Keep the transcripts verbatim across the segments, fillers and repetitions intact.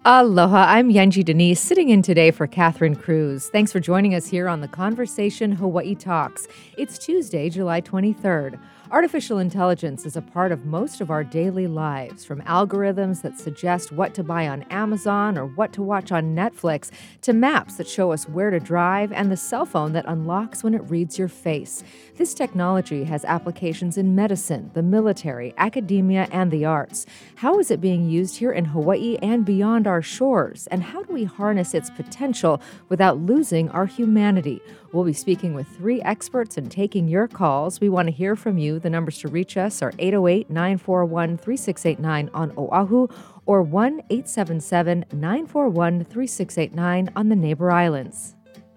Aloha, I'm Yenji Denise, sitting in today for Catherine Cruz. Thanks for joining us here on the Conversation Hawaii Talks. It's Tuesday, July twenty-third. Artificial intelligence is a part of most of our daily lives, from algorithms that suggest what to buy on Amazon or what to watch on Netflix, to maps that show us where to drive, and the cell phone that unlocks when it reads your face. This technology has applications in medicine, the military, academia, and the arts. How is it being used here in Hawaii and beyond our shores? And how do we harness its potential without losing our humanity? We'll be speaking with three experts and taking your calls. We want to hear from you. The numbers to reach us are eight oh eight, nine four one, three six eight nine on Oahu or one eight seven seven, nine four one, three six eight nine on the neighbor islands.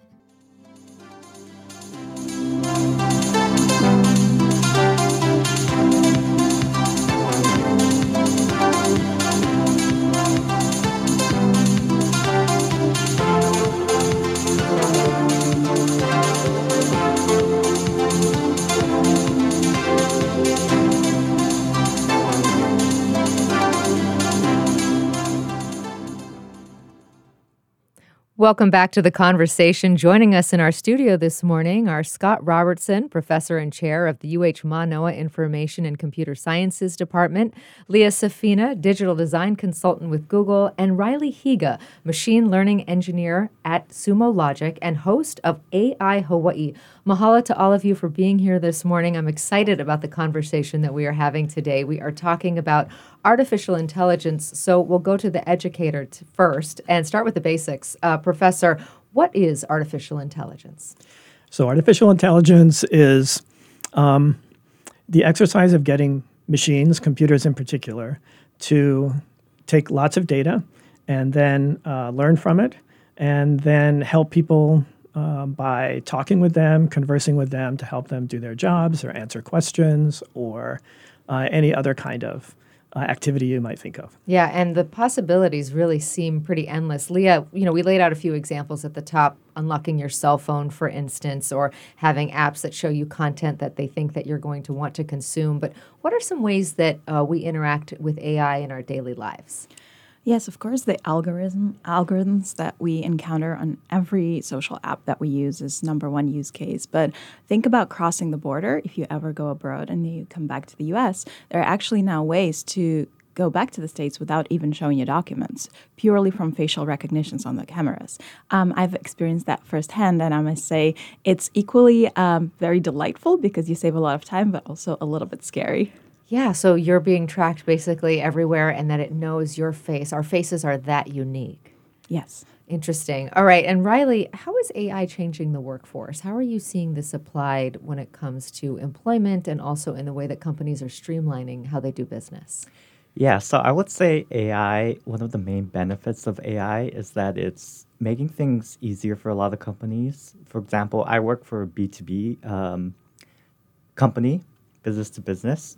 Welcome back to the conversation. Joining us in our studio this morning are Scott Robertson, professor and chair of the U H Manoa Information and Computer Sciences Department, Leah Safina, digital design consultant with Google, and Riley Higa, machine learning engineer at Sumo Logic and host of A I Hawaii. Mahalo to all of you for being here this morning. I'm excited about the conversation that we are having today. We are talking about artificial intelligence, so we'll go to the educator t- first and start with the basics. Uh, Professor, what is artificial intelligence? So artificial intelligence is um, the exercise of getting machines, computers in particular, to take lots of data and then uh, learn from it and then help people uh, by talking with them, conversing with them to help them do their jobs or answer questions or uh, any other kind of Uh, activity you might think of. Yeah, and the possibilities really seem pretty endless. Leah, you know, we laid out a few examples at the top, unlocking your cell phone, for instance, or having apps that show you content that they think that you're going to want to consume. But what are some ways that uh, we interact with A I in our daily lives? Yes, of course, the algorithm algorithms that we encounter on every social app that we use is number one use case. But think about crossing the border. If you ever go abroad and you come back to the U S, there are actually now ways to go back to the States without even showing you documents, purely from facial recognitions on the cameras. Um, I've experienced that firsthand, and I must say it's equally um, very delightful because you save a lot of time, but also a little bit scary. Yeah, so you're being tracked basically everywhere and that it knows your face. Our faces are that unique. Yes. Interesting. All right. And Riley, how is A I changing the workforce? How are you seeing this applied when it comes to employment and also in the way that companies are streamlining how they do business? Yeah, so I would say A I, one of the main benefits of A I is that it's making things easier for a lot of companies. For example, I work for a B two B um, company, business to business.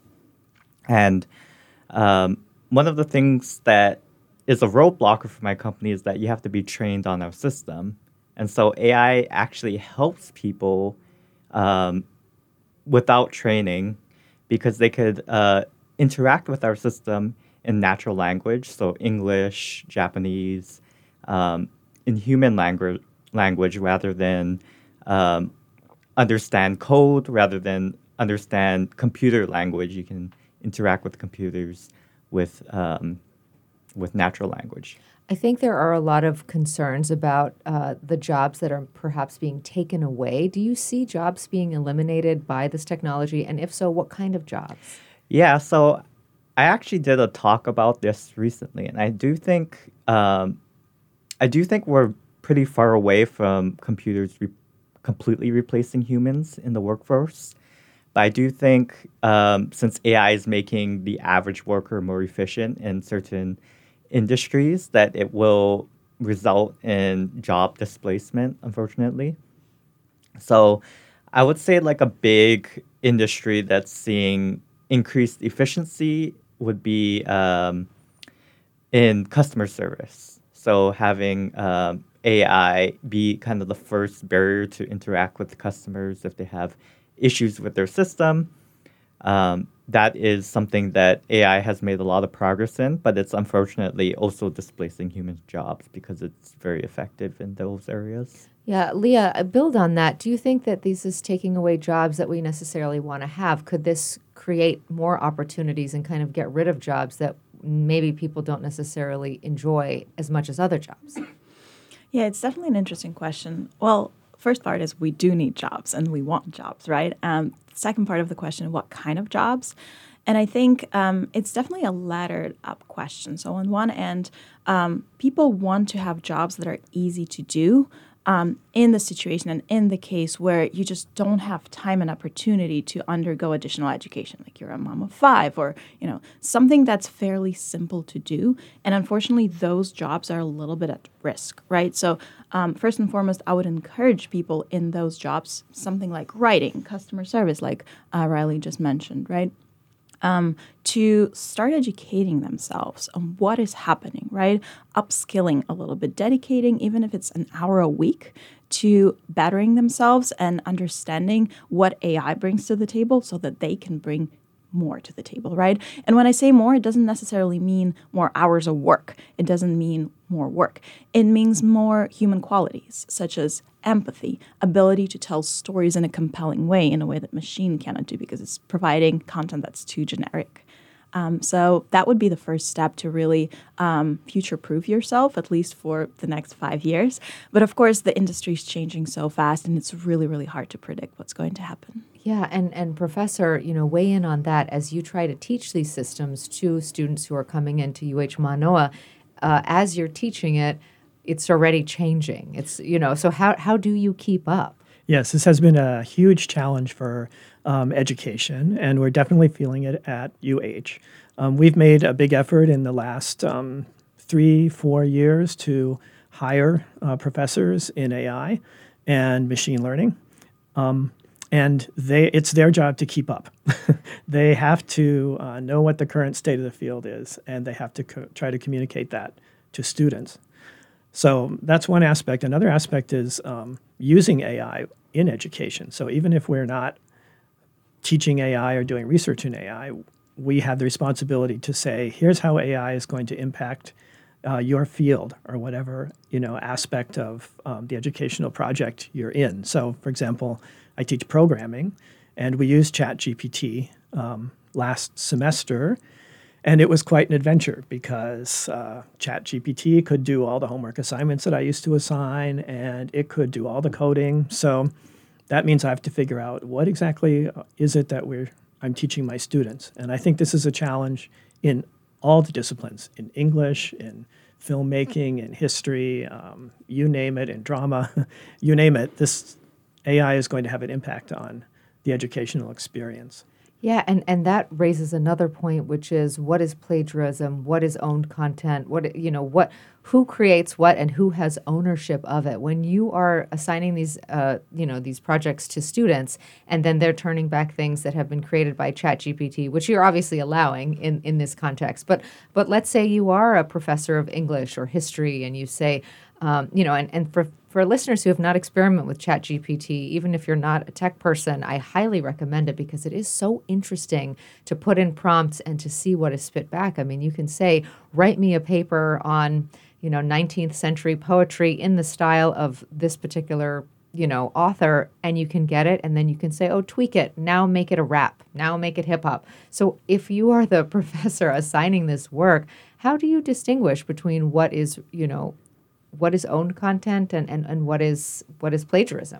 And um, one of the things that is a roadblocker for my company is that you have to be trained on our system. And so A I actually helps people um, without training because they could uh, interact with our system in natural language, so English, Japanese, um, in human language, language rather than um, understand code, rather than understand computer language. You can interact with computers with um, with natural language. I think there are a lot of concerns about uh, the jobs that are perhaps being taken away. Do you see jobs being eliminated by this technology? And if so, what kind of jobs? Yeah, so I actually did a talk about this recently, and I do think um, I do think we're pretty far away from computers re- completely replacing humans in the workforce. But I do think um, since A I is making the average worker more efficient in certain industries, that it will result in job displacement, unfortunately. So I would say like a big industry that's seeing increased efficiency would be um, in customer service. So having um, A I be kind of the first barrier to interact with customers if they have issues with their system. Um, that is something that A I has made a lot of progress in, but it's unfortunately also displacing human jobs because it's very effective in those areas. Yeah, Leah, uh, build on that. Do you think that this is taking away jobs that we necessarily want to have? Could this create more opportunities and kind of get rid of jobs that maybe people don't necessarily enjoy as much as other jobs? Yeah, it's definitely an interesting question. Well, first part is we do need jobs and we want jobs, right? Um, second part of the question, what kind of jobs? And I think um, it's definitely a laddered up question. So on one end, um, people want to have jobs that are easy to do. Um, in the situation and in the case where you just don't have time and opportunity to undergo additional education, like you're a mom of five or, you know, something that's fairly simple to do. And unfortunately, those jobs are a little bit at risk, right? So um, first and foremost, I would encourage people in those jobs, something like writing, customer service, like uh, Riley just mentioned, right? Um, to start educating themselves on what is happening, right? Upskilling a little bit, dedicating, even if it's an hour a week, to bettering themselves and understanding what A I brings to the table so that they can bring more to the table, right? And when I say more, it doesn't necessarily mean more hours of work. It doesn't mean more work. It means more human qualities, such as empathy, ability to tell stories in a compelling way, in a way that machine cannot do because it's providing content that's too generic. Um, so that would be the first step to really um, future-proof yourself, at least for the next five years. But of course, the industry is changing so fast, and it's really, really hard to predict what's going to happen. Yeah, and, and Professor, you know, weigh in on that as you try to teach these systems to students who are coming into U H Manoa. Uh, as you're teaching it, it's already changing. It's, you know, so how, how do you keep up? Yes, this has been a huge challenge for um, education, and we're definitely feeling it at U H. Um, we've made a big effort in the last um, three, four years to hire uh, professors in A I and machine learning. Um, and they it's their job to keep up. They have to uh, know what the current state of the field is, and they have to co- try to communicate that to students. So that's one aspect. Another aspect is um, using A I in education. So even if we're not teaching A I or doing research in A I, we have the responsibility to say, here's how A I is going to impact uh, your field or whatever, you know, aspect of um, the educational project you're in. So, for example, I teach programming, and we used ChatGPT um, last semester. And it was quite an adventure because uh, ChatGPT could do all the homework assignments that I used to assign, and it could do all the coding. So that means I have to figure out what exactly is it that we're I'm teaching my students. And I think this is a challenge in all the disciplines, in English, in filmmaking, in history, um, you name it, in drama, you name it. This A I is going to have an impact on the educational experience. Yeah, and, and that raises another point, which is what is plagiarism? What is owned content? What you know, what who creates what and who has ownership of it? When you are assigning these uh, you know, these projects to students and then they're turning back things that have been created by ChatGPT, which you're obviously allowing in, in this context. But but let's say you are a professor of English or history and you say, um, you know, and, and for For listeners who have not experimented with ChatGPT, even if you're not a tech person, I highly recommend it because it is so interesting to put in prompts and to see what is spit back. I mean, you can say, write me a paper on, you know, nineteenth century poetry in the style of this particular, you know, author, and you can get it. And then you can say, oh, tweak it. Now make it a rap. Now make it hip hop. So if you are the professor assigning this work, how do you distinguish between what is, you know, what is owned content and, and, and what is what is plagiarism?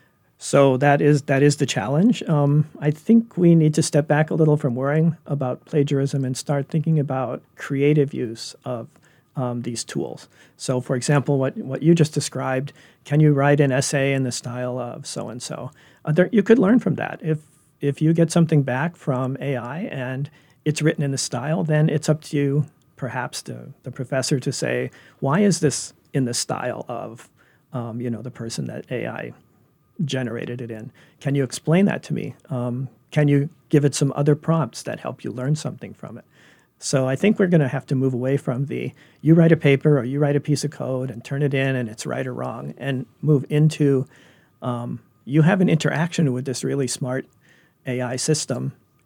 So that is that is the challenge. Um, I think we need to step back a little from worrying about plagiarism and start thinking about creative use of um, these tools. So, for example, what, what you just described, can you write an essay in the style of so-and-so? Uh, there, you could learn from that. If if you get something back from A I and it's written in the style, then it's up to you, perhaps the, the professor, to say, why is this in the style of, um, you know, the person that A I generated it in? Can you explain that to me? Um, can you give it some other prompts that help you learn something from it? So I think we're going to have to move away from the, you write a paper or you write a piece of code and turn it in and it's right or wrong, and move into, um, you have an interaction with this really smart A I system,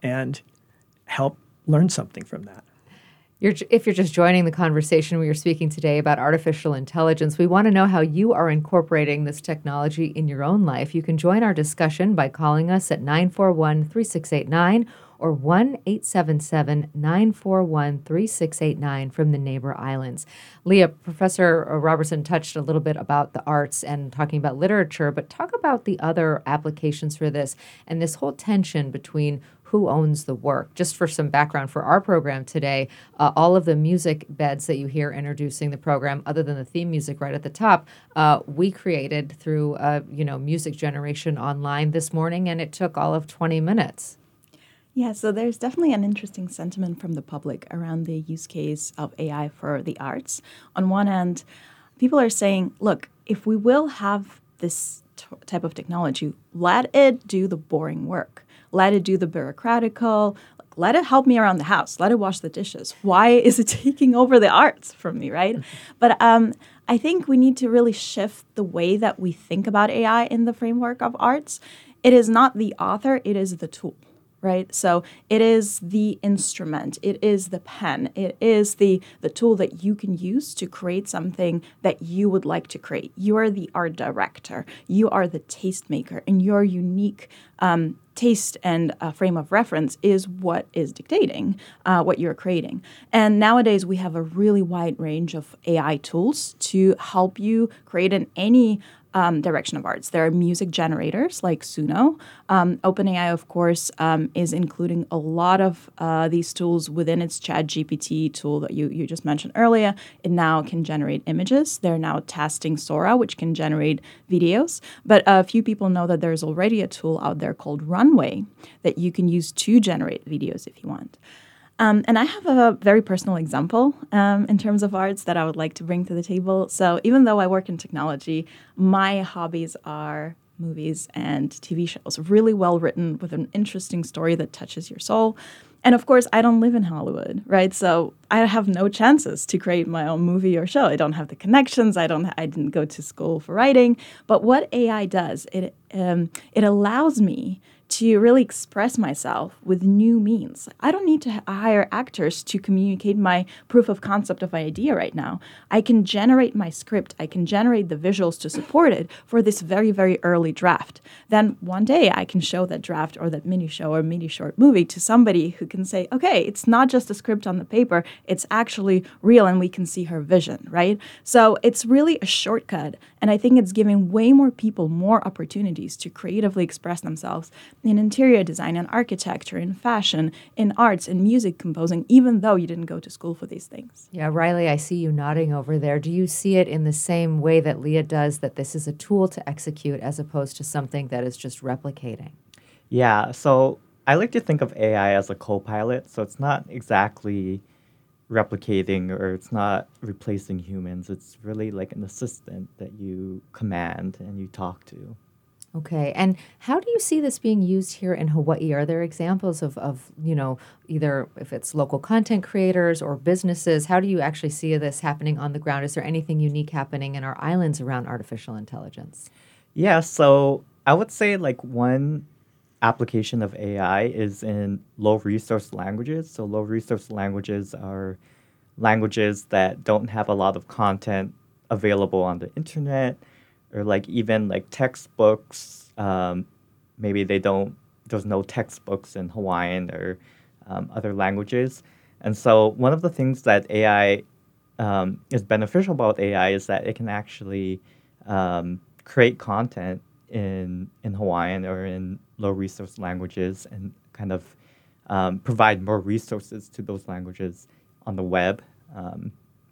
and help learn something from that. You're, if you're just joining the conversation, we are speaking today about artificial intelligence. We want to know how you are incorporating this technology in your own life. You can join our discussion by calling us at nine four one, three six eight nine or one eight seven seven, nine four one, three six eight nine from the neighbor islands. Leah, Professor Robertson touched a little bit about the arts and talking about literature, but talk about the other applications for this and this whole tension between who owns the work. Just for some background for our program today, uh, all of the music beds that you hear introducing the program, other than the theme music right at the top, uh, we created through uh, you know music generation online this morning, and it took all of twenty minutes. Yeah, so there's definitely an interesting sentiment from the public around the use case of A I for the arts. On one end, people are saying, look, if we will have this t- type of technology, let it do the boring work. Let it do the bureaucratical. Like, let it help me around the house. Let it wash the dishes. Why is it taking over the arts from me, right? But um, I think we need to really shift the way that we think about A I in the framework of arts. It is not the author, it is the tool. Right? So it is the instrument, it is the pen, it is the, the tool that you can use to create something that you would like to create. You are the art director, you are the tastemaker, and your unique um, taste and uh, frame of reference is what is dictating uh, what you're creating. And nowadays we have a really wide range of A I tools to help you create in any Um, direction of arts. There are music generators like Suno. Um, OpenAI, of course, um, is including a lot of uh, these tools within its ChatGPT tool that you, you just mentioned earlier. It now can generate images. They're now testing Sora, which can generate videos. But a few people know that there's already a tool out there called Runway that you can use to generate videos if you want. Um, and I have a very personal example um, in terms of arts that I would like to bring to the table. So even though I work in technology, my hobbies are movies and T V shows, really well written with an interesting story that touches your soul. And of course, I don't live in Hollywood, right? So I have no chances to create my own movie or show. I don't have the connections. I don't. I didn't go to school for writing. But what A I does, it um, it allows me to really express myself with new means. I don't need to hire actors to communicate my proof of concept of my idea right now. I can generate my script. I can generate the visuals to support it for this very, very early draft. Then one day I can show that draft or that mini show or mini short movie to somebody who can say, okay, it's not just a script on the paper, it's actually real and we can see her vision, right? So it's really a shortcut. And I think it's giving way more people more opportunities to creatively express themselves in interior design and architecture, in fashion, in arts, in music composing, even though you didn't go to school for these things. Yeah, Riley, I see you nodding over there. Do you see it in the same way that Leah does, that this is a tool to execute as opposed to something that is just replicating? Yeah, so I like to think of A I as a co-pilot. So it's not exactly replicating or it's not replacing humans. It's really like an assistant that you command and you talk to. Okay. And how do you see this being used here in Hawaii? Are there examples of, of, you know, either if it's local content creators or businesses, how do you actually see this happening on the ground? Is there anything unique happening in our islands around artificial intelligence? Yeah, so I would say like one application of A I is in low resource languages. So low resource languages are languages that don't have a lot of content available on the internet, or like even like textbooks. Um, maybe they don't, there's no textbooks in Hawaiian or um, other languages. And so one of the things that A I um, is beneficial about A I is that it can actually um, create content in in Hawaiian or in low resource languages and kind of um, provide more resources to those languages on the web. Um,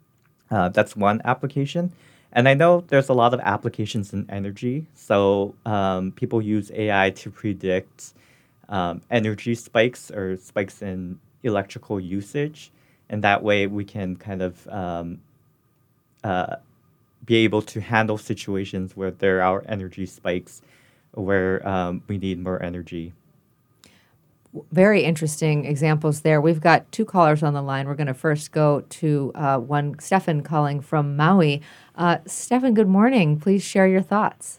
uh, that's one application. And I know there's a lot of applications in energy. So um, people use A I to predict um, energy spikes or spikes in electrical usage. And that way we can kind of um, uh, be able to handle situations where there are energy spikes, where um, we need more energy. Very interesting examples there. We've got two callers on the line. We're going to first go to uh, one, Stefan calling from Maui. Uh, Stefan, good morning. Please share your thoughts.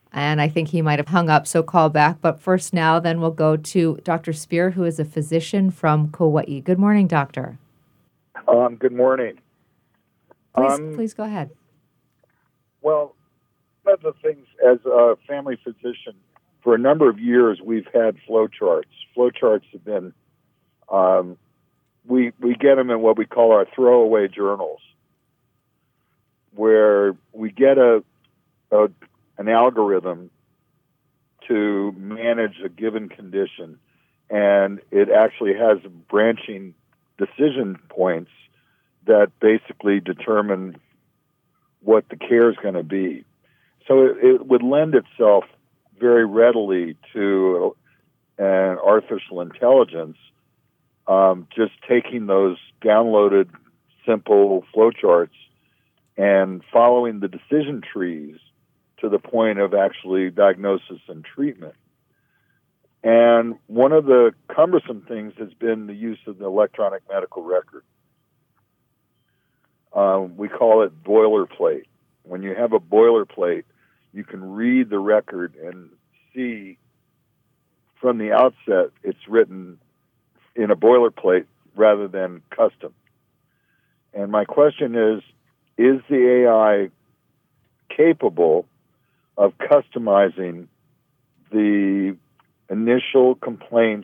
And I think he might have hung up, so call back. But first now, then we'll go to Doctor Spear, who is a physician from Kauai. Good morning, doctor. Um, good morning. Please, um, please go ahead. Well, one of the things as a family physician, for a number of years, we've had flow charts. Flow charts have been, um, we, we get them in what we call our throwaway journals, where we get a, a an algorithm to manage a given condition, and it actually has branching decision points that basically determine what the care is going to be. So it, it would lend itself very readily to an artificial intelligence, um, just taking those downloaded simple flowcharts and following the decision trees to the point of actually diagnosis and treatment. And one of the cumbersome things has been the use of the electronic medical record. Um, we call it boilerplate. When you have a boilerplate, you can read the record and see from the outset it's written in a boilerplate rather than custom. And my question is, is the A I capable of customizing the initial complaints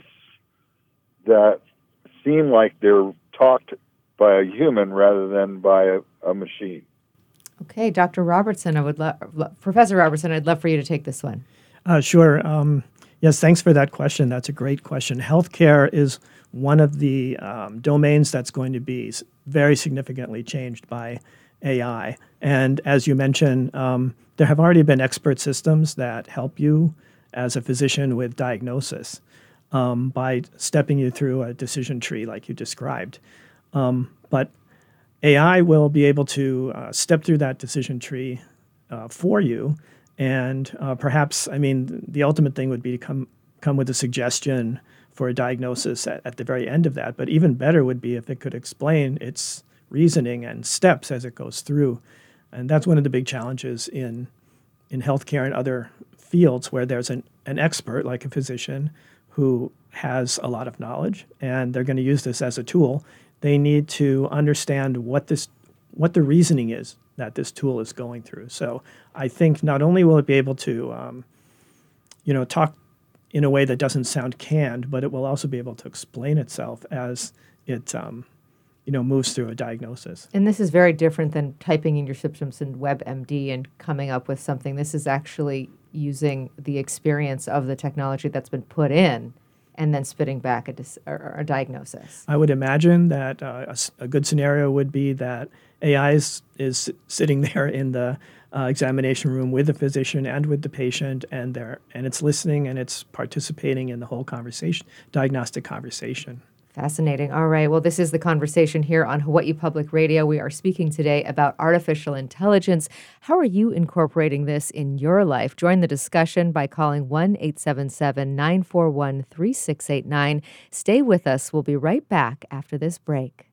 that seem like they're talked by a human rather than by a, a machine? Okay, Doctor Robertson, I would love, Professor Robertson, I'd love for you to take this one. Uh, sure. Um, yes, thanks for that question. That's a great question. Healthcare is one of the um, domains that's going to be very significantly changed by A I. And as you mentioned, um, there have already been expert systems that help you as a physician with diagnosis um, by stepping you through a decision tree like you described. Um, but A I will be able to uh, step through that decision tree uh, for you. And uh, perhaps, I mean, the ultimate thing would be to come come with a suggestion for a diagnosis at, at the very end of that. But even better would be if it could explain its reasoning and steps as it goes through. And that's one of the big challenges in in healthcare and other fields where there's an, an expert, like a physician, who has a lot of knowledge, and they're going to use this as a tool. They need to understand what this what the reasoning is that this tool is going through. So I think not only will it be able to, um, you know, talk in a way that doesn't sound canned, but it will also be able to explain itself as it, um, you know, moves through a diagnosis. And this is very different than typing in your symptoms in WebMD and coming up with something. This is actually using the experience of the technology that's been put in and then spitting back a, dis- or a diagnosis. I would imagine that uh, a, a good scenario would be that A I is, is sitting there in the uh, examination room with the physician and with the patient, and they're, and it's listening and it's participating in the whole conversation, diagnostic conversation. Fascinating. All right. Well, this is The Conversation here on Hawaii Public Radio. We are speaking today about artificial intelligence. How are you incorporating this in your life? Join the discussion by calling one eight seven seven, nine four one, three six eight nine. Stay with us. We'll be right back after this break.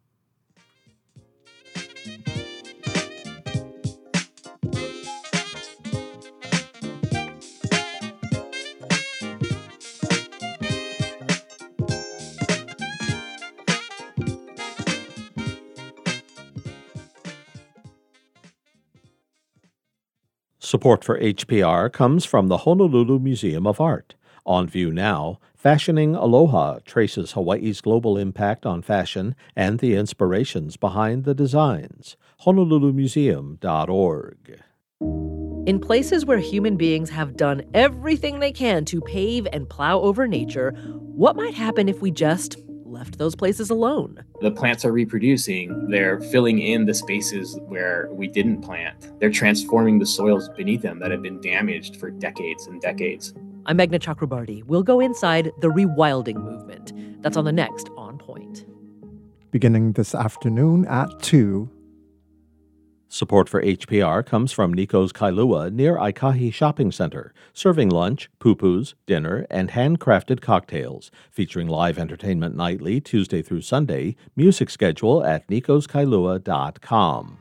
Support for H P R comes from the Honolulu Museum of Art. On view now, Fashioning Aloha traces Hawaii's global impact on fashion and the inspirations behind the designs. honolulu museum dot org. In places where human beings have done everything they can to pave and plow over nature, what might happen if we just left those places alone? The plants are reproducing. They're filling in the spaces where we didn't plant. They're transforming the soils beneath them that have been damaged for decades and decades. I'm Meghna Chakrabarty. We'll go inside the rewilding movement. That's on the next On Point. Beginning this afternoon at two. Support for H P R comes from Nico's Kailua near Aikahi Shopping Center, serving lunch, pupus, dinner, and handcrafted cocktails, featuring live entertainment nightly Tuesday through Sunday. Music schedule at nikos kailua dot com.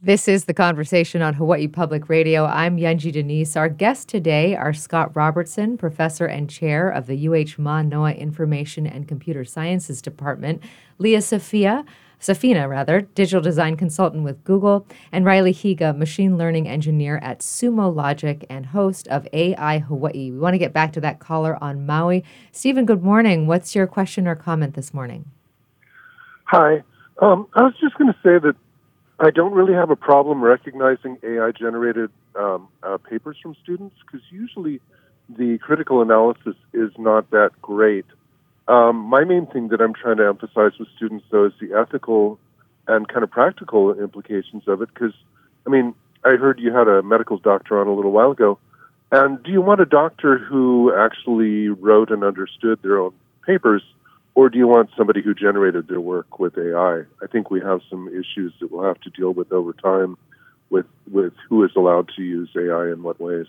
This is The Conversation on Hawaii Public Radio. I'm Yunji Denise. Our guests today are Scott Robertson, professor and chair of the U H Manoa Information and Computer Sciences Department, Leah Sophia, Safina, rather, digital design consultant with Google, and Riley Higa, machine learning engineer at Sumo Logic and host of A I Hawaii. We want to get back to that caller on Maui. Stephen, good morning. What's your question or comment this morning? Hi. Um, I was just going to say that I don't really have a problem recognizing A I-generated um, uh, papers from students because usually the critical analysis is not that great. Um, my main thing that I'm trying to emphasize with students, though, is the ethical and kind of practical implications of it because, I mean, I heard you had a medical doctor on a little while ago, and do you want a doctor who actually wrote and understood their own papers, or do you want somebody who generated their work with A I? I think we have some issues that we'll have to deal with over time with with who is allowed to use A I in what ways.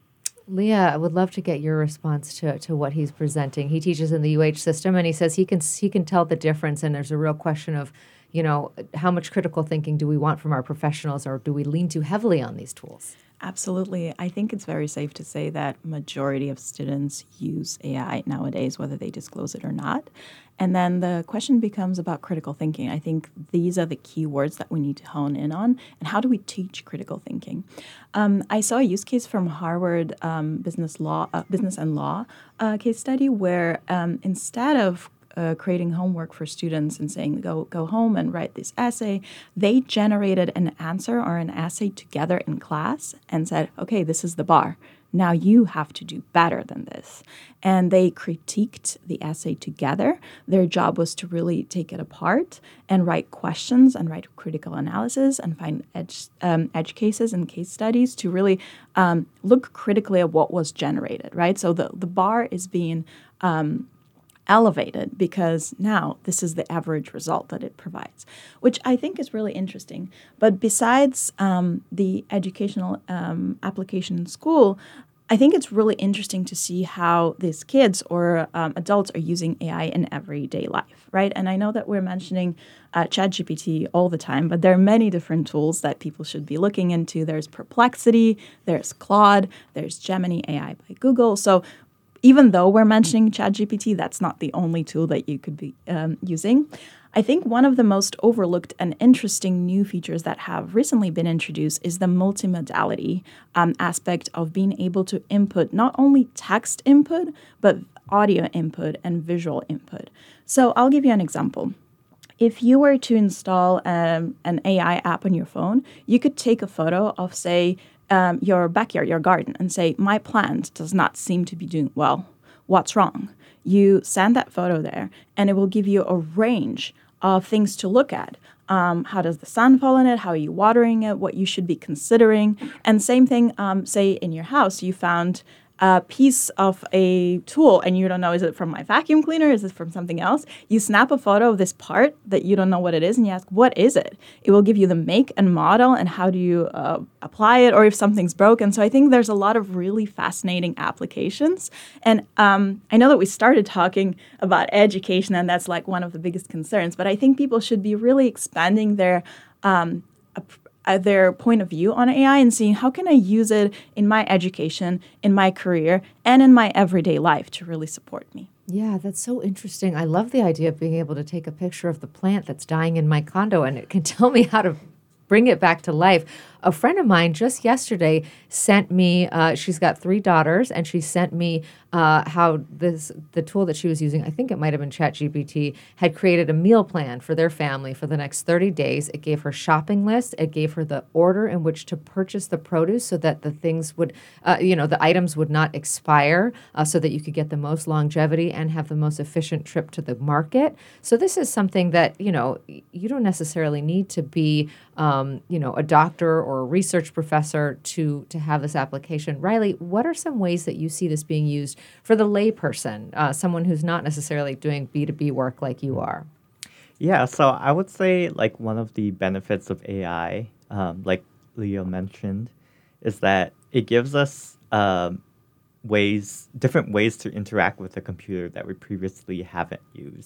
Leah, I would love to get your response to, to what he's presenting. He teaches in the U H system, and he says he can he can tell the difference, and there's a real question of, you know, how much critical thinking do we want from our professionals, or do we lean too heavily on these tools? Absolutely. I think it's very safe to say that majority of students use A I nowadays, whether they disclose it or not. And then the question becomes about critical thinking. I think these are the key words that we need to hone in on. And how do we teach critical thinking? Um, I saw a use case from Harvard um, Business Law, uh, Business and Law uh, case study where um, instead of Uh, creating homework for students and saying, go go home and write this essay, they generated an answer or an essay together in class and said, okay, this is the bar. Now you have to do better than this. And they critiqued the essay together. Their job was to really take it apart and write questions and write critical analysis and find edge, um, edge cases and case studies to really um, look critically at what was generated, right? So the, the bar is being um, elevated because now this is the average result that it provides, which I think is really interesting. But besides um, the educational um, application in school, I think it's really interesting to see how these kids or um, adults are using A I in everyday life, right? And I know that we're mentioning uh, ChatGPT all the time, but there are many different tools that people should be looking into. There's Perplexity, there's Claude, there's Gemini A I by Google. So even though we're mentioning ChatGPT, that's not the only tool that you could be um, using. I think one of the most overlooked and interesting new features that have recently been introduced is the multimodality um, aspect of being able to input not only text input, but audio input and visual input. So I'll give you an example. If you were to install um, an A I app on your phone, you could take a photo of, say, Um, your backyard, your garden, and say, my plant does not seem to be doing well. What's wrong? You send that photo there, and it will give you a range of things to look at. Um, how does the sun fall on it? How are you watering it? What you should be considering. And same thing, um, say in your house, you found a piece of a tool and you don't know, is it from my vacuum cleaner? Is it from something else? You snap a photo of this part that you don't know what it is and you ask, what is it? It will give you the make and model and how do you uh, apply it or if something's broken. So I think there's a lot of really fascinating applications. And um, I know that we started talking about education and that's like one of the biggest concerns, but I think people should be really expanding their um, Uh, their point of view on A I and seeing how can I use it in my education, in my career, and in my everyday life to really support me. Yeah, that's so interesting. I love the idea of being able to take a picture of the plant that's dying in my condo and it can tell me how to bring it back to life. A friend of mine just yesterday sent me, uh, she's got three daughters, and she sent me uh, how this the tool that she was using, I think it might have been ChatGPT, had created a meal plan for their family for the next thirty days. It gave her shopping list. It gave her the order in which to purchase the produce so that the things would, uh, you know, the items would not expire uh, so that you could get the most longevity and have the most efficient trip to the market. So this is something that, you know, you don't necessarily need to be, um, you know, a doctor or a research professor to to have this application. Riley, what are some ways that you see this being used for the layperson, uh, someone who's not necessarily doing B two B work like you are? Yeah, so I would say like one of the benefits of A I, um, like Leo mentioned, is that it gives us um, ways, different ways to interact with the computer that we previously haven't used.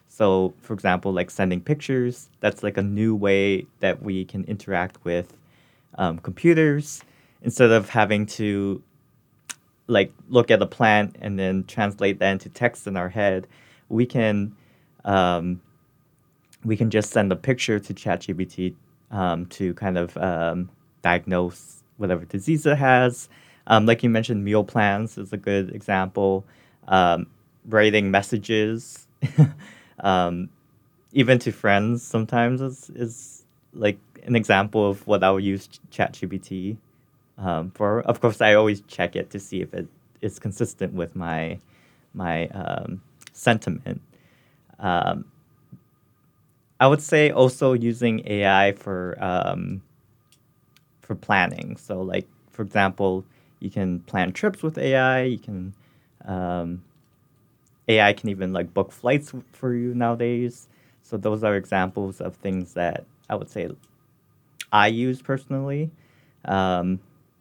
So, for example, like sending pictures, that's like a new way that we can interact with um, computers instead of having to like look at a plant and then translate that into text in our head. We can um, we can just send a picture to ChatGPT um, to kind of um, diagnose whatever disease it has. Um, like you mentioned, meal plans is a good example. Um, writing messages. Um, even to friends sometimes is, is like an example of what I would use ChatGPT um, for. Of course, I always check it to see if it is consistent with my my um, sentiment. Um, I would say also using A I for um, for planning. So, like for example, you can plan trips with A I. You can um, A I can even like book flights for you nowadays. So those are examples of things that I would say I use personally. Um,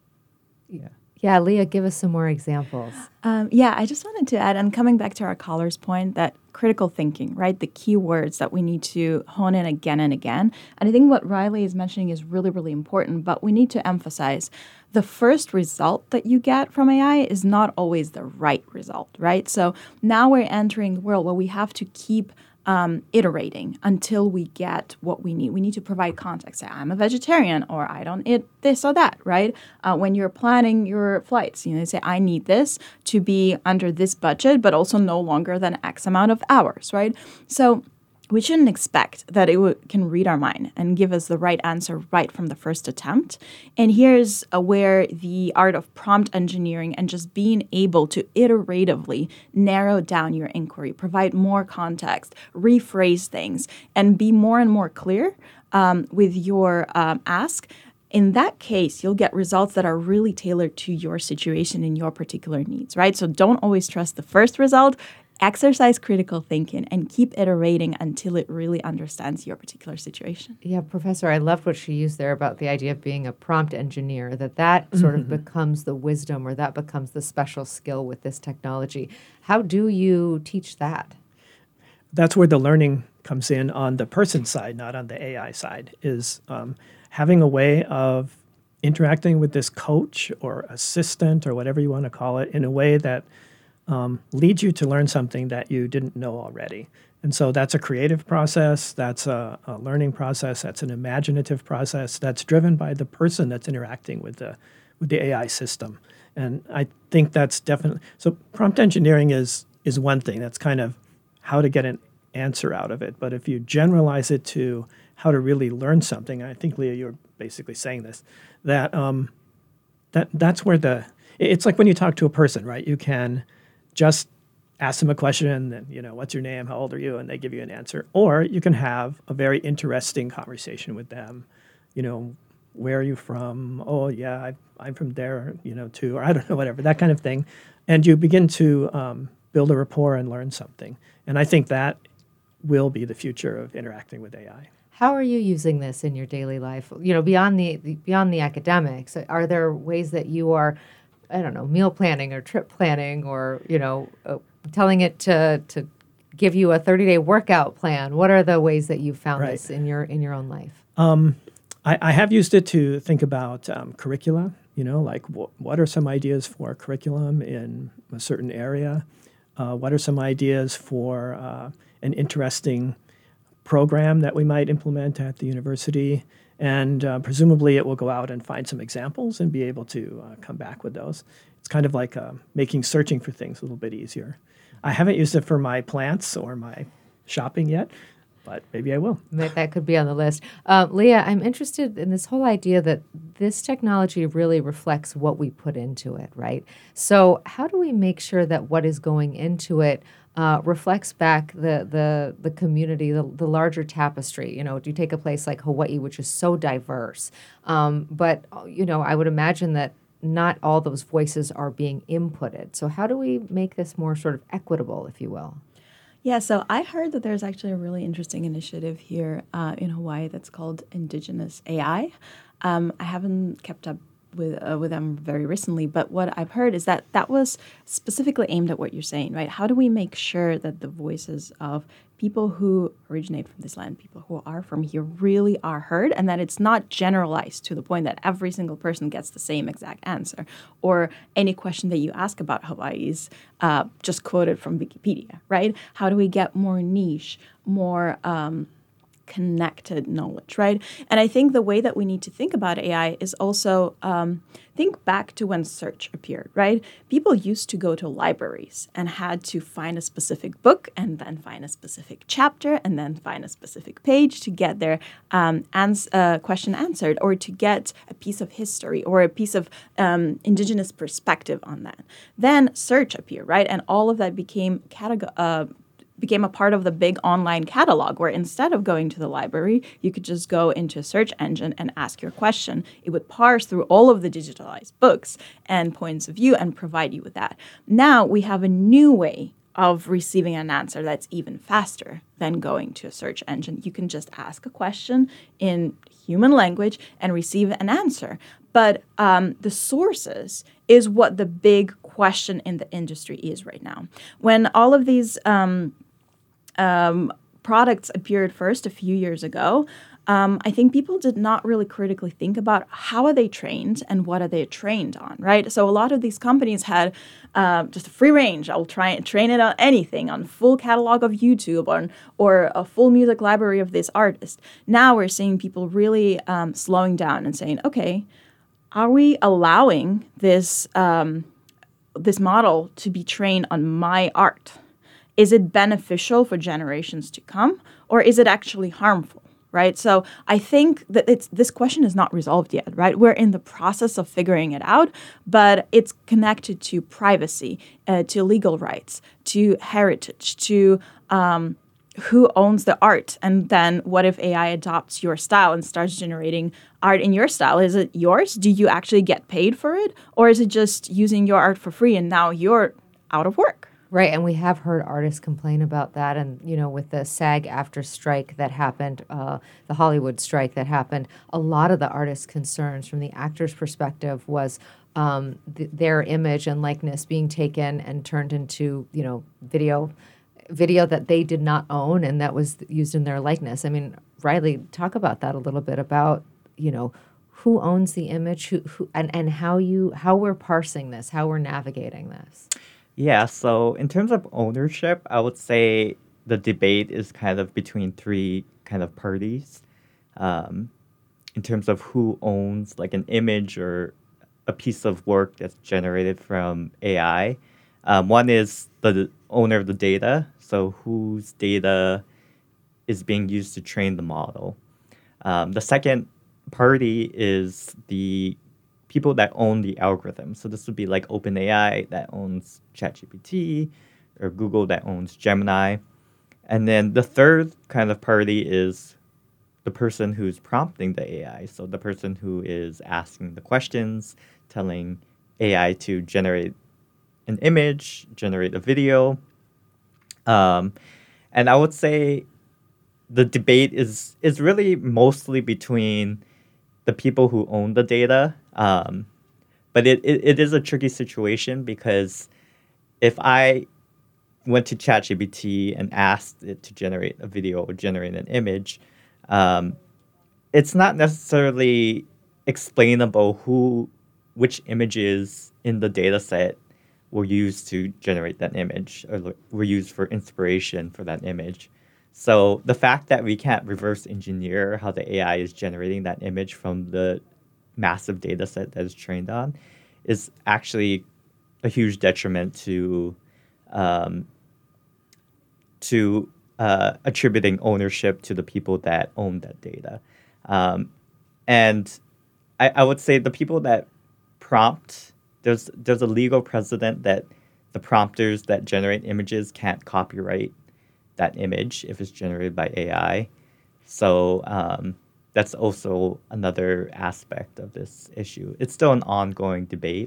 yeah. Yeah, Leah, give us some more examples. Um, yeah, I just wanted to add, and coming back to our caller's point, that critical thinking, right? The key words that we need to hone in again and again. And I think what Riley is mentioning is really, really important, but we need to emphasize the first result that you get from A I is not always the right result, right? So now we're entering the world where we have to keep Um, iterating until we get what we need. We need to provide context. Say, I'm a vegetarian, or I don't eat this or that, right? Uh, when you're planning your flights, you know, say, I need this to be under this budget, but also no longer than X amount of hours, right? So we shouldn't expect that it w- can read our mind and give us the right answer right from the first attempt. And here's uh, where the art of prompt engineering and just being able to iteratively narrow down your inquiry, provide more context, rephrase things, and be more and more clear um, with your um, ask. In that case, you'll get results that are really tailored to your situation and your particular needs, right? So don't always trust the first result. Exercise critical thinking and keep iterating until it really understands your particular situation. Yeah, Professor, I loved what she used there about the idea of being a prompt engineer, that that sort of becomes the wisdom, or that becomes the special skill with this technology. How do you teach that? That's where the learning comes in on the person side, not on the A I side, is um, having a way of interacting with this coach or assistant or whatever you want to call it in a way that Um, leads you to learn something that you didn't know already. And so that's a creative process, that's a, a learning process, that's an imaginative process that's driven by the person that's interacting with the with the A I system. And I think that's definitely, so prompt engineering is is one thing. That's kind of how to get an answer out of it. But if you generalize it to how to really learn something, I think, Leah, you're basically saying this, that um, that that's where the, it's like when you talk to a person, right? You can just ask them a question and then, you know, what's your name? How old are you? And they give you an answer. Or you can have a very interesting conversation with them. You know, where are you from? Oh, yeah, I, I'm from there, you know, too. Or I don't know, whatever, that kind of thing. And you begin to um, build a rapport and learn something. And I think that will be the future of interacting with A I. How are you using this in your daily life? You know, beyond the, the beyond the academics, are there ways that you are, I don't know, meal planning or trip planning, or, you know, uh, telling it to to give you a thirty-day workout plan? What are the ways that you've found Right. this in your in your own life? Um, I, I have used it to think about um, curricula, you know, like wh- what are some ideas for curriculum in a certain area? Uh, what are some ideas for uh, an interesting program that we might implement at the university? And uh, presumably it will go out and find some examples and be able to uh, come back with those. It's kind of like uh, making searching for things a little bit easier. I haven't used it for my plants or my shopping yet, but maybe I will. That that could be on the list. Uh, Leah, I'm interested in this whole idea that this technology really reflects what we put into it, right? So how do we make sure that what is going into it uh, reflects back the the the community, the, the larger tapestry? You know, do you take a place like Hawaii, which is so diverse, um, but you know, I would imagine that not all those voices are being inputted. So how do we make this more sort of equitable, if you will? Yeah, so I heard that there's actually a really interesting initiative here uh, in Hawaii that's called Indigenous A I. Um, I haven't kept up with uh, with them very recently, but what I've heard is that that was specifically aimed at what you're saying, right? How do we make sure that the voices of people who originate from this land, people who are from here, really are heard, and that it's not generalized to the point that every single person gets the same exact answer, or any question that you ask about Hawaii is uh, just quoted from Wikipedia, right? How do we get more niche, more um, connected knowledge, right? And I think the way that we need to think about A I is also um, think back to when search appeared, right? People used to go to libraries and had to find a specific book and then find a specific chapter and then find a specific page to get their um, ans- uh, question answered, or to get a piece of history or a piece of um, indigenous perspective on that. Then search appeared, right? And all of that became categ- uh, became a part of the big online catalog, where instead of going to the library, you could just go into a search engine and ask your question. It would parse through all of the digitalized books and points of view and provide you with that. Now we have a new way of receiving an answer that's even faster than going to a search engine. You can just ask a question in human language and receive an answer. But um, the sources is what the big question in the industry is right now. When all of these um, um, products appeared first a few years ago, um, I think people did not really critically think about how are they trained and what are they trained on, right? So a lot of these companies had uh, just a free range. I'll try and train it on anything, on full catalog of YouTube, or, or a full music library of this artist. Now we're seeing people really um, slowing down and saying, okay, are we allowing this um, this model to be trained on my art? Is it beneficial for generations to come, or is it actually harmful, right? So I think that it's this question is not resolved yet, right? We're in the process of figuring it out, but it's connected to privacy, uh, to legal rights, to heritage, to um, who owns the art, and then what if A I adopts your style and starts generating art in your style? Is it yours? Do you actually get paid for it? Or is it just using your art for free and now you're out of work? Right, and we have heard artists complain about that, and you know, with the SAG after strike that happened, uh, the Hollywood strike that happened, a lot of the artists' concerns from the actors' perspective was um, th- their image and likeness being taken and turned into, you know, video, video that they did not own and that was used in their likeness. I mean, Riley, talk about that a little bit about, you know, who owns the image, who, who and and how you how we're parsing this, how we're navigating this. Yeah, so in terms of ownership, I would say the debate is kind of between three kind of parties. Um, in terms of who owns like an image or a piece of work that's generated from A I. Um, one is the owner of the data, so whose data is being used to train the model. Um, the second party is the people that own the algorithm. So this would be like OpenAI that owns ChatGPT, or Google that owns Gemini. And then the third kind of party is the person who's prompting the A I. So the person who is asking the questions, telling A I to generate an image, generate a video. Um, and I would say the debate is is really mostly between the people who own the data. Um, but it, it, it is a tricky situation, because if I went to ChatGPT and asked it to generate a video or generate an image, um, it's not necessarily explainable who, which images in the data set were used to generate that image, or were used for inspiration for that image. So the fact that we can't reverse engineer how the A I is generating that image from the massive data set that is trained on is actually a huge detriment to um, to uh, attributing ownership to the people that own that data. Um, and I, I would say the people that prompt, there's there's a legal precedent that the prompters that generate images can't copyright that image if it's generated by A I. So um, that's also another aspect of this issue. It's still an ongoing debate,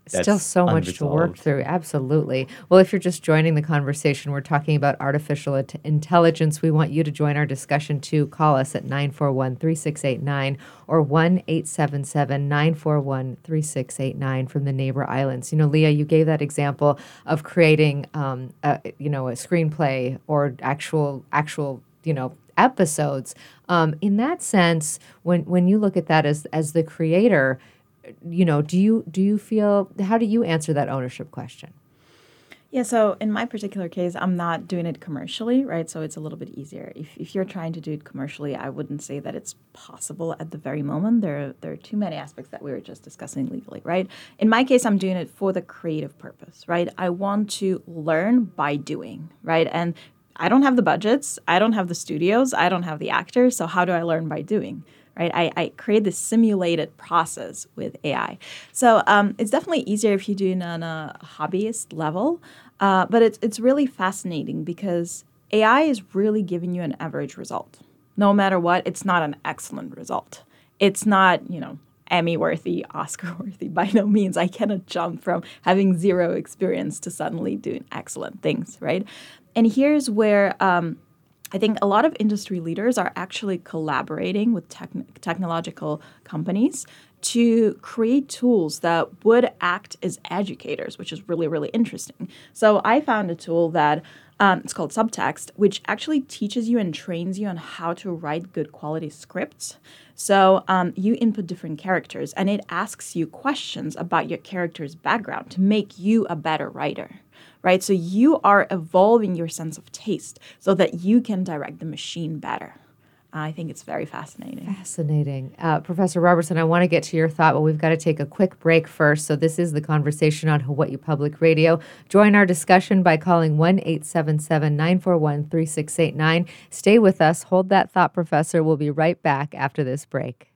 that's Still so much to work unresolved. through. Absolutely. Well, if you're just joining the conversation, we're talking about artificial int- intelligence. We want you to join our discussion too. Call us at nine four one, three six eight nine or one eight seven seven, nine four one, three six eight nine from the neighbor islands. You know, Leah, you gave that example of creating, um, a, you know, a screenplay or actual, actual, you know, episodes. Um, in that sense, when when you look at that as as the creator, you know, do you do you feel, how do you answer that ownership question? Yeah, so in my particular case, I'm not doing it commercially, right? So it's a little bit easier. If, if you're trying to do it commercially, I wouldn't say that it's possible at the very moment. There, there are too many aspects that we were just discussing legally, right? In my case, I'm doing it for the creative purpose, right? I want to learn by doing, right? And I don't have the budgets, I don't have the studios, I don't have the actors, so how do I learn by doing? Right, I, I create this simulated process with A I. So um, it's definitely easier if you do it on a hobbyist level, uh, but it's it's really fascinating because A I is really giving you an average result. No matter what, it's not an excellent result. It's not, you know, Emmy-worthy, Oscar-worthy, by no means. I cannot jump from having zero experience to suddenly doing excellent things, right? And here's where um, I think a lot of industry leaders are actually collaborating with techn- technological companies to create tools that would act as educators, which is really, really interesting. So I found a tool that um, it's called Subtext, which actually teaches you and trains you on how to write good quality scripts. So um, you input different characters, and it asks you questions about your character's background to make you a better writer. Right? So you are evolving your sense of taste so that you can direct the machine better. I think it's very fascinating. Fascinating. Uh, Professor Robertson, I want to get to your thought, but we've got to take a quick break first. So this is The Conversation on Hawaii Public Radio. Join our discussion by calling one eight seven seven, nine four one, three six eight nine. Stay with us. Hold that thought, Professor. We'll be right back after this break.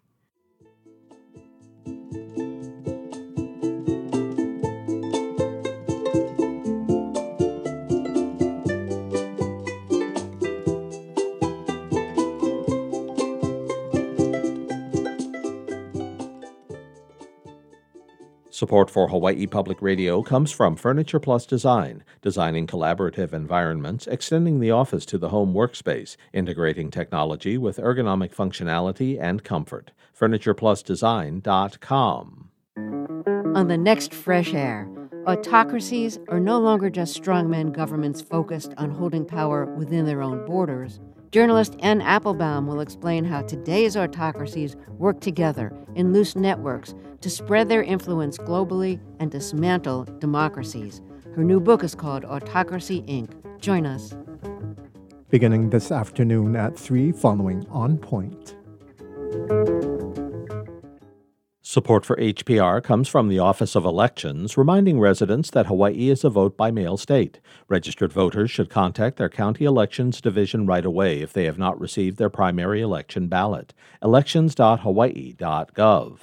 Support for Hawaii Public Radio comes from Furniture Plus Design, designing collaborative environments, extending the office to the home workspace, integrating technology with ergonomic functionality and comfort. furniture plus design dot com. On the next Fresh Air, autocracies are no longer just strongman governments focused on holding power within their own borders. Journalist Ann Applebaum will explain how today's autocracies work together in loose networks to spread their influence globally and dismantle democracies. Her new book is called Autocracy, Incorporated. Join us. Beginning this afternoon at three following On Point. Support for H P R comes from the Office of Elections, reminding residents that Hawaii is a vote-by-mail state. Registered voters should contact their county elections division right away if they have not received their primary election ballot. elections dot hawaii dot gov.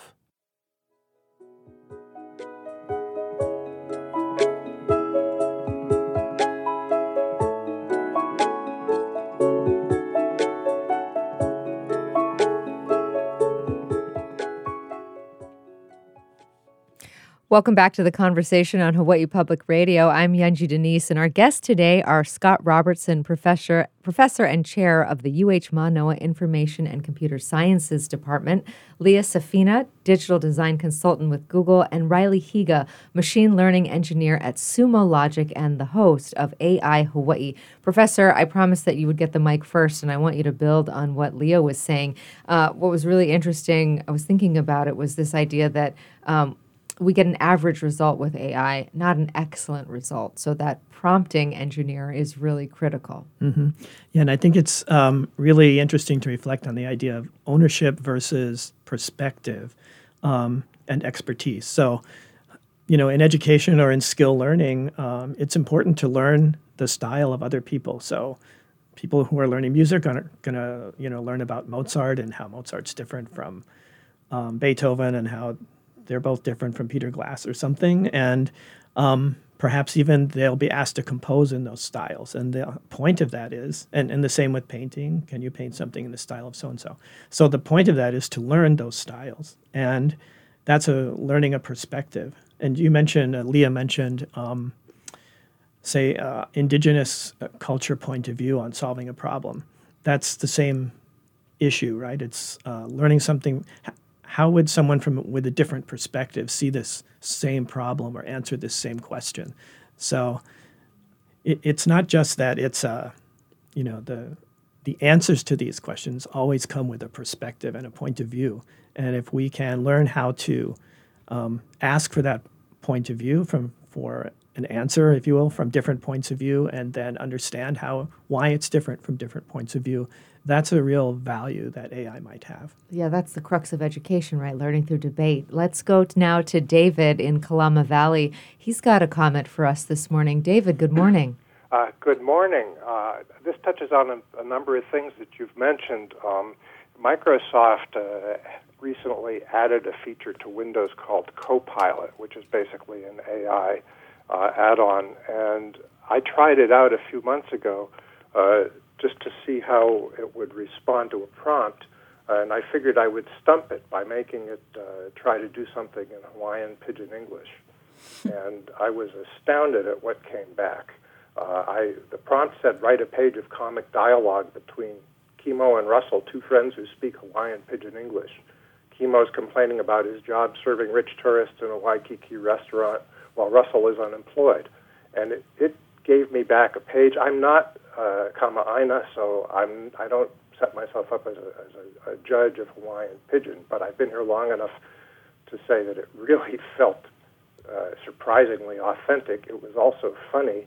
Welcome back to The Conversation on Hawaii Public Radio. I'm Yunji Denise, and our guests today are Scott Robertson, professor, professor and chair of the U H Manoa Information and Computer Sciences Department, Leah Safina, digital design consultant with Google, and Riley Higa, machine learning engineer at Sumo Logic and the host of A I Hawaii. Professor, I promised that you would get the mic first, and I want you to build on what Leah was saying. Uh, what was really interesting, I was thinking about it, was this idea that um, we get an average result with A I, not an excellent result. So that prompting engineer is really critical. Mm-hmm. Yeah, and I think it's um, really interesting to reflect on the idea of ownership versus perspective um, and expertise. So, you know, in education or in skill learning, um, it's important to learn the style of other people. So people who are learning music are going to, you know, learn about Mozart and how Mozart's different from um, Beethoven and how they're both different from Peter Glass or something, and um, perhaps even they'll be asked to compose in those styles. And the point of that is, and, and the same with painting, can you paint something in the style of so-and-so? So the point of that is to learn those styles and that's a learning a perspective. And you mentioned, uh, Leah mentioned, um, say, uh, indigenous culture point of view on solving a problem. That's the same issue, right? It's uh, learning something. How would someone from with a different perspective see this same problem or answer this same question? So it, it's not just that it's, uh, you know, the the answers to these questions always come with a perspective and a point of view. And if we can learn how to um, ask for that point of view from for an answer, if you will, from different points of view, and then understand how why it's different from different points of view, that's a real value that A I might have. Yeah, that's the crux of education, right? Learning through debate. Let's go t- now to David in Kalama Valley. He's got a comment for us this morning. David, good morning. Uh, good morning. Uh, this touches on a, a number of things that you've mentioned. Um, Microsoft uh, recently added a feature to Windows called Copilot, which is basically an A I uh, add-on. And I tried it out a few months ago uh, just to see how it would respond to a prompt. Uh, and I figured I would stump it by making it uh, try to do something in Hawaiian Pidgin English. And I was astounded at what came back. Uh, I, the prompt said, write a page of comic dialogue between Kimo and Russell, two friends who speak Hawaiian Pidgin English. Kimo's complaining about his job serving rich tourists in a Waikiki restaurant while Russell is unemployed. And it, it gave me back a page. I'm not uh, Kama'aina, so I'm, I don't set myself up as, a, as a, a judge of Hawaiian Pidgin, but I've been here long enough to say that it really felt uh, surprisingly authentic. It was also funny.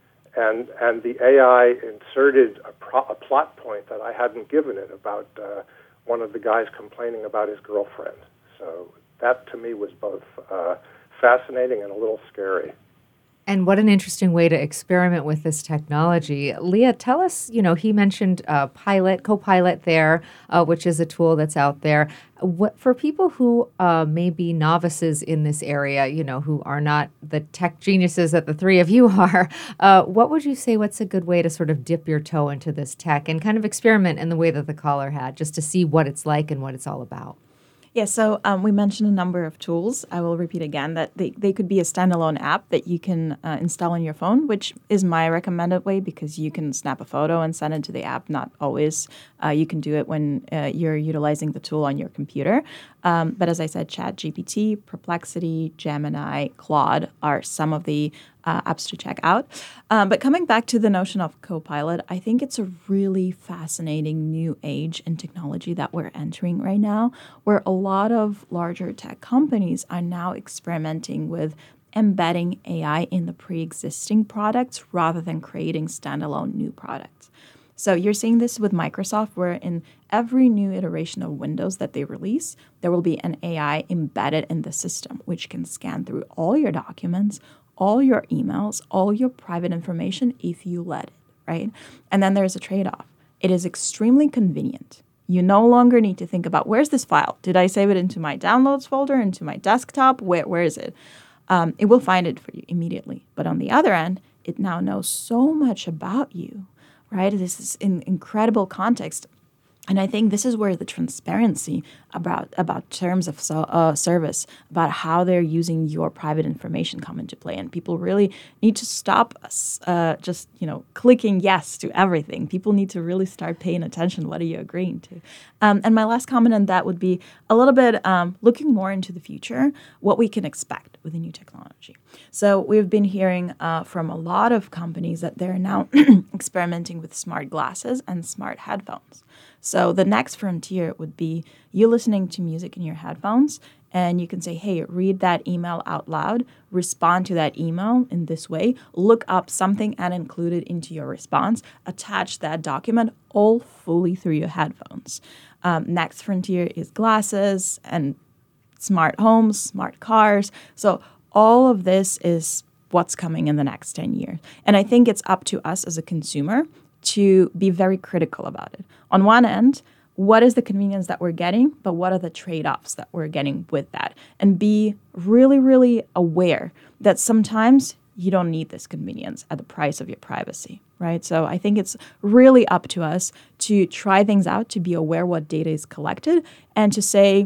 And and the A I inserted a, pro, a plot point that I hadn't given it about uh, one of the guys complaining about his girlfriend. So that to me was both uh, fascinating and a little scary. And what an interesting way to experiment with this technology. Leah, tell us, you know, he mentioned uh, Pilot, Copilot there, uh, which is a tool that's out there. What, for people who uh, may be novices in this area, you know, who are not the tech geniuses that the three of you are, uh, what would you say, what's a good way to sort of dip your toe into this tech and kind of experiment in the way that the caller had, just to see what it's like and what it's all about? Yeah, so um, we mentioned a number of tools. I will repeat again that they, they could be a standalone app that you can uh, install on your phone, which is my recommended way because you can snap a photo and send it to the app. Not always. Uh, you can do it when uh, you're utilizing the tool on your computer. Um, but as I said, ChatGPT, Perplexity, Gemini, Claude are some of the uh, apps to check out. Um, but coming back to the notion of Copilot, I think it's a really fascinating new age in technology that we're entering right now, where a lot of larger tech companies are now experimenting with embedding A I in the pre-existing products rather than creating standalone new products. So you're seeing this with Microsoft, where in every new iteration of Windows that they release, there will be an A I embedded in the system, which can scan through all your documents, all your emails, all your private information if you let it, right? And then there's a trade-off. It is extremely convenient. You no longer need to think about, where's this file? Did I save it into my downloads folder, into my desktop? Where, where is it? Um, it will find it for you immediately. But on the other end, it now knows so much about you, right? This is in incredible context. And I think this is where the transparency about about terms of so, uh, service, about how they're using your private information come into play. And people really need to stop uh, just, you know, clicking yes to everything. People need to really start paying attention. What are you agreeing to? Um, and my last comment on that would be a little bit um, looking more into the future, what we can expect with the new technology. So we've been hearing uh, from a lot of companies that they're now experimenting with smart glasses and smart headphones. So the next frontier would be you listening to music in your headphones, and you can say, hey, read that email out loud, respond to that email in this way, look up something and include it into your response, attach that document all fully through your headphones. Um, next frontier is glasses and smart homes, smart cars. So all of this is what's coming in the next ten years. And I think it's up to us as a consumer to be very critical about it. On one end, what is the convenience that we're getting, but what are the trade-offs that we're getting with that? And be really, really aware that sometimes you don't need this convenience at the price of your privacy, right? So I think it's really up to us to try things out, to be aware what data is collected, and to say,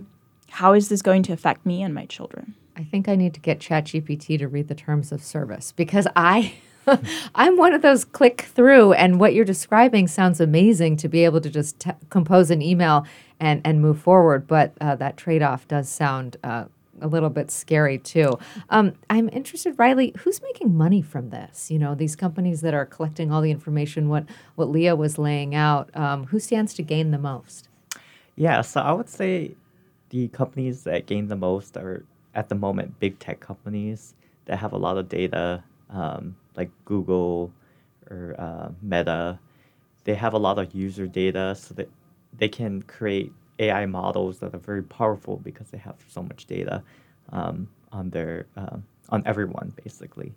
how is this going to affect me and my children? I think I need to get ChatGPT to read the terms of service because I, I'm one of those click through, and what you're describing sounds amazing to be able to just t- compose an email and, and move forward. But uh, that trade-off does sound uh, a little bit scary too. Um, I'm interested, Riley, who's making money from this? You know, these companies that are collecting all the information, what, what Leah was laying out, um, who stands to gain the most? Yeah, so I would say the companies that gain the most are, at the moment, big tech companies that have a lot of data, um, like Google or uh, Meta. They have a lot of user data, so that they can create A I models that are very powerful because they have so much data um, on their um, on everyone, basically.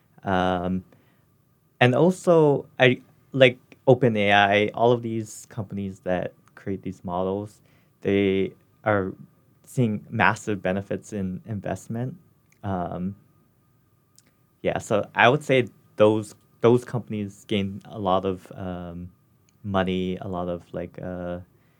Um, and also, I like OpenAI. All of these companies that create these models, they are seeing massive benefits in investment. Um, yeah, so I would say those those companies gain a lot of um, money, a lot of like uh,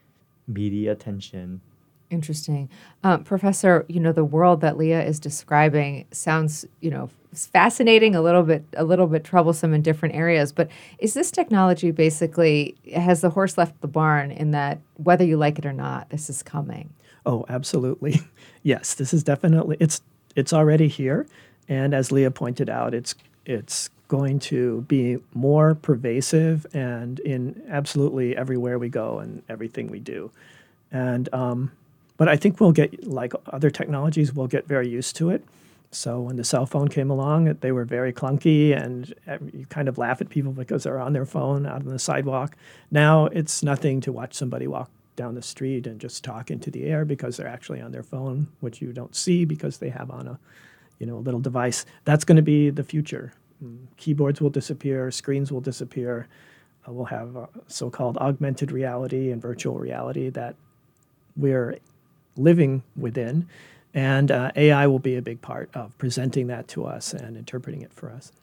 media attention. Interesting. Um, Professor, you know, the world that Leah is describing sounds, you know, fascinating, a little bit a little bit troublesome in different areas. But is this technology basically, has the horse left the barn in that whether you like it or not, this is coming? Oh, absolutely. Yes, this is definitely, it's it's already here. And as Leah pointed out, it's it's going to be more pervasive and in absolutely everywhere we go and everything we do. And um, but I think we'll get, like other technologies, we'll get very used to it. So when the cell phone came along, they were very clunky, and you kind of laugh at people because they're on their phone out on the sidewalk. Now it's nothing to watch somebody walk down the street and just talk into the air because they're actually on their phone, which you don't see because they have on a, you know, a little device. That's going to be the future. Mm, keyboards will disappear, screens will disappear. Uh, we'll have uh, so-called augmented reality and virtual reality that we're living within, and uh, A I will be a big part of presenting that to us and interpreting it for us.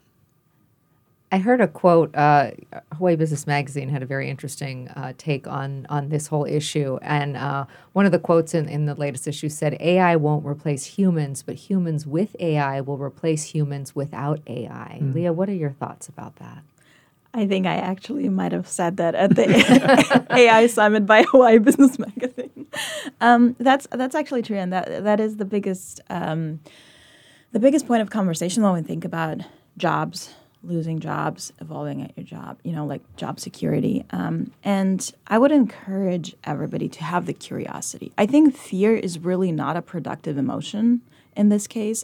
I heard a quote, uh, Hawaii Business Magazine had a very interesting uh, take on on this whole issue. And uh, one of the quotes in, in the latest issue said, A I won't replace humans, but humans with A I will replace humans without A I. Mm. Leah, what are your thoughts about that? I think I actually might have said that at the A I Summit by Hawaii Business Magazine. Um, that's that's actually true, and that that is the biggest um, the biggest point of conversation when we think about jobs, losing jobs, evolving at your job, you know, like job security. Um, and I would encourage everybody to have the curiosity. I think fear is really not a productive emotion in this case.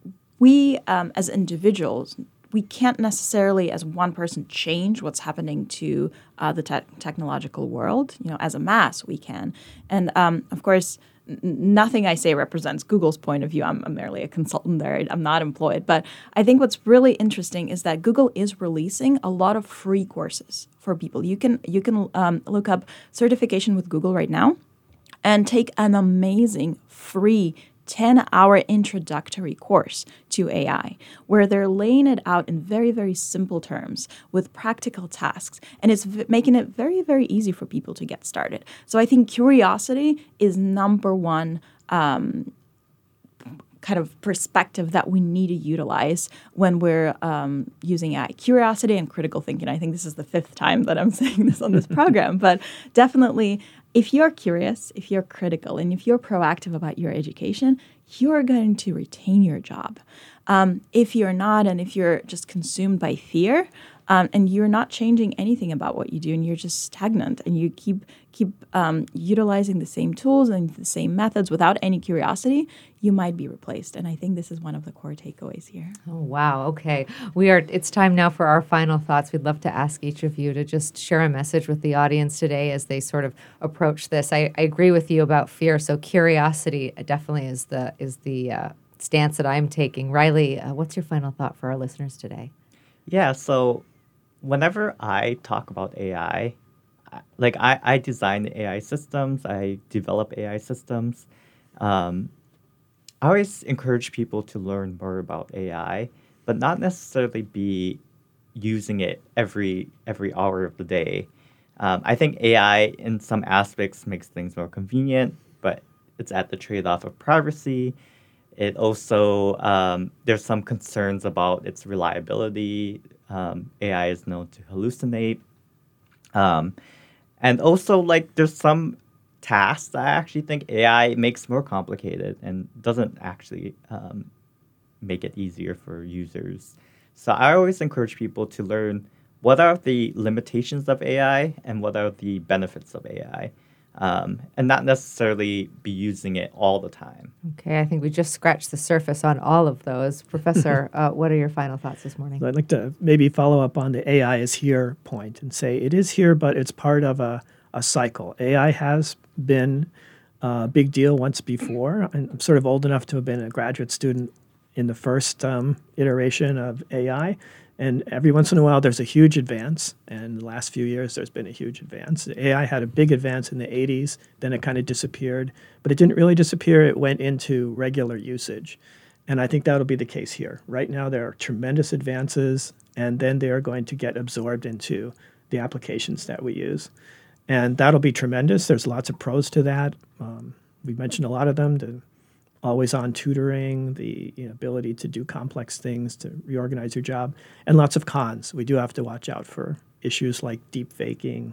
We, um, as individuals, we can't necessarily, as one person, change what's happening to uh, the te- technological world. You know, as a mass, we can. And um, of course, n- nothing I say represents Google's point of view. I'm, I'm merely a consultant there. I'm not employed. But I think what's really interesting is that Google is releasing a lot of free courses for people. You can you can um, look up certification with Google right now and take an amazing free ten-hour introductory course to A I, where they're laying it out in very, very simple terms with practical tasks, and it's v- making it very, very easy for people to get started. So I think curiosity is number one um, kind of perspective that we need to utilize when we're um, using A I. Curiosity and critical thinking. I think this is the fifth time that I'm saying this on this program, but definitely, if you're curious, if you're critical, and if you're proactive about your education, you're going to retain your job. Um, if you're not, and if you're just consumed by fear, um, and you're not changing anything about what you do, and you're just stagnant, and you keep keep um, utilizing the same tools and the same methods without any curiosity, you might be replaced. And I think this is one of the core takeaways here. Oh, wow. Okay. We are. It's time now for our final thoughts. We'd love to ask each of you to just share a message with the audience today as they sort of approach this. I, I agree with you about fear. So curiosity definitely is the is the uh, stance that I'm taking. Riley, uh, what's your final thought for our listeners today? Yeah. So whenever I talk about A I, like I, I design A I systems, I develop A I systems. Um, I always encourage people to learn more about A I, but not necessarily be using it every every hour of the day. Um, I think A I in some aspects makes things more convenient, but it's at the trade-off of privacy. It also, um, there's some concerns about its reliability. Um, A I is known to hallucinate. Um, and also, like, there's some tasks that I actually think A I makes more complicated and doesn't actually um, make it easier for users. So I always encourage people to learn what are the limitations of A I and what are the benefits of A I, um, and not necessarily be using it all the time. Okay, I think we just scratched the surface on all of those. Professor, uh, what are your final thoughts this morning? I'd like to maybe follow up on the A I is here point and say it is here, but it's part of a, a cycle. A I has been a big deal once before. I'm sort of old enough to have been a graduate student in the first um, iteration of A I. And every once in a while, there's a huge advance. And in the last few years, there's been a huge advance. A I had a big advance in the eighties. Then it kind of disappeared. But it didn't really disappear. It went into regular usage. And I think that'll be the case here. Right now, there are tremendous advances. And then they are going to get absorbed into the applications that we use. And that'll be tremendous. There's lots of pros to that. Um, we mentioned a lot of them. The always-on tutoring, the you know, ability to do complex things, to reorganize your job, and lots of cons. We do have to watch out for issues like deep faking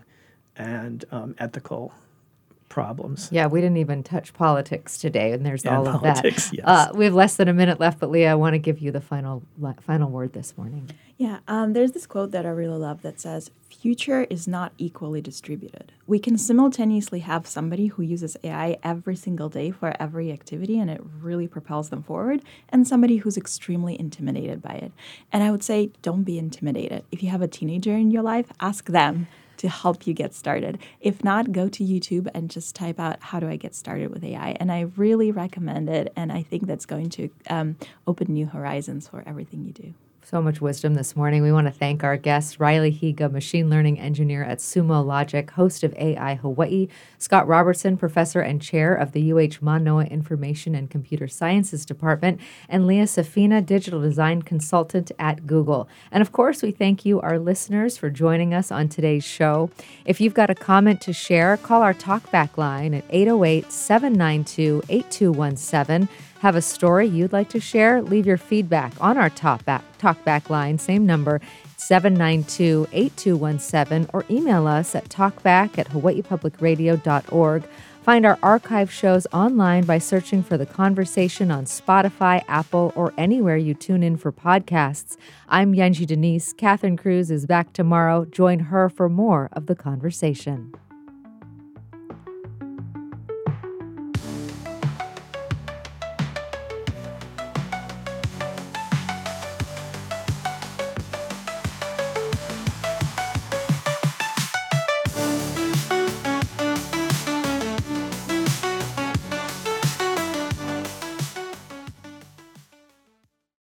and um, ethical problems. Yeah, we didn't even touch politics today, and there's and all of politics, that. Yes. Uh, we have less than a minute left, but Leah, I want to give you the final final word this morning. Yeah, um, there's this quote that I really love that says, future is not equally distributed. We can simultaneously have somebody who uses A I every single day for every activity and it really propels them forward, and somebody who's extremely intimidated by it. And I would say, don't be intimidated. If you have a teenager in your life, ask them to help you get started. If not, go to YouTube and just type out, how do I get started with A I? And I really recommend it, and I think that's going to um, open new horizons for everything you do. So much wisdom this morning. We want to thank our guests, Riley Higa, machine learning engineer at Sumo Logic, host of A I Hawaii, Scott Robertson, professor and chair of the U H Manoa Information and Computer Sciences Department, and Leah Safina, digital design consultant at Google. And of course, we thank you, our listeners, for joining us on today's show. If you've got a comment to share, call our talkback line at eight oh eight, seven nine two, eight two one seven. Have a story you'd like to share? Leave your feedback on our talkback, talkback line, same number, seven nine two, eight two one seven, or email us at talkback at hawaii public radio dot org. Find our archive shows online by searching for The Conversation on Spotify, Apple, or anywhere you tune in for podcasts. I'm Yanji Denise. Catherine Cruz is back tomorrow. Join her for more of The Conversation.